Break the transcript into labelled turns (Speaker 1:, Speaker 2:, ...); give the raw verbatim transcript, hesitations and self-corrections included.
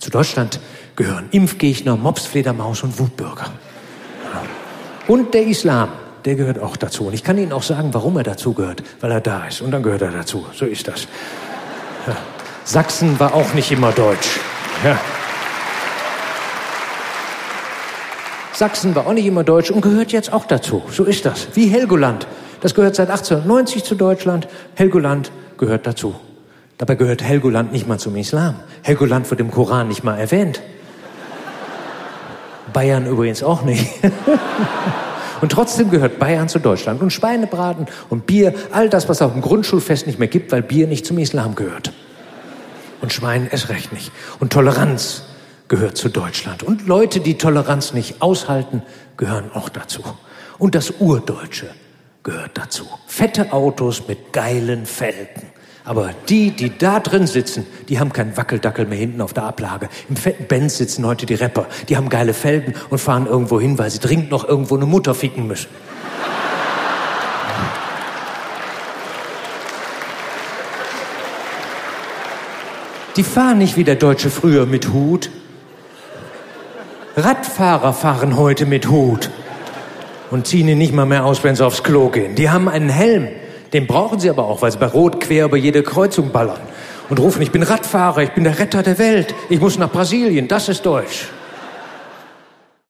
Speaker 1: Zu Deutschland gehören Impfgegner, Mopsfledermaus und Wutbürger. Und der Islam, der gehört auch dazu. Und ich kann Ihnen auch sagen, warum er dazu gehört. Weil er da ist. Und dann gehört er dazu. So ist das. Ja. Sachsen war auch nicht immer deutsch. Ja. Sachsen war auch nicht immer deutsch und gehört jetzt auch dazu. So ist das. Wie Helgoland. Das gehört seit achtzehnhundertneunzig zu Deutschland. Helgoland gehört dazu. Dabei gehört Helgoland nicht mal zum Islam. Helgoland wird im Koran nicht mal erwähnt. Bayern übrigens auch nicht. Und trotzdem gehört Bayern zu Deutschland. Und Schweinebraten und Bier, all das, was auf dem Grundschulfest nicht mehr gibt, weil Bier nicht zum Islam gehört. Und Schwein erst recht nicht. Und Toleranz gehört zu Deutschland. Und Leute, die Toleranz nicht aushalten, gehören auch dazu. Und das Urdeutsche gehört dazu. Fette Autos mit geilen Felgen. Aber die, die da drin sitzen, die haben keinen Wackeldackel mehr hinten auf der Ablage. Im fetten Benz sitzen heute die Rapper. Die haben geile Felgen und fahren irgendwo hin, weil sie dringend noch irgendwo eine Mutter ficken müssen. Die fahren nicht wie der Deutsche früher mit Hut. Radfahrer fahren heute mit Hut und ziehen ihn nicht mal mehr aus, wenn sie aufs Klo gehen. Die haben einen Helm. Den brauchen sie aber auch, weil sie bei Rot quer über jede Kreuzung ballern und rufen, ich bin Radfahrer, ich bin der Retter der Welt, ich muss nach Brasilien, das ist deutsch.